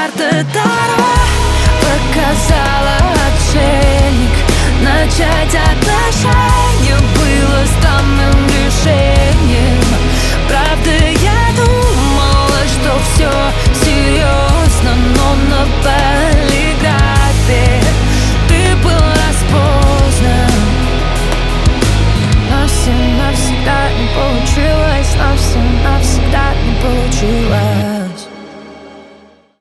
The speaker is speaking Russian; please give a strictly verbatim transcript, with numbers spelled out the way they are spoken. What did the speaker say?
карты Таро показала отшельник. Начать отношения было странным решением. Правда, я думала, что все серьезно, но на полиграфе ты был распознан. Но все навсегда не получилось, но все навсегда не получилось.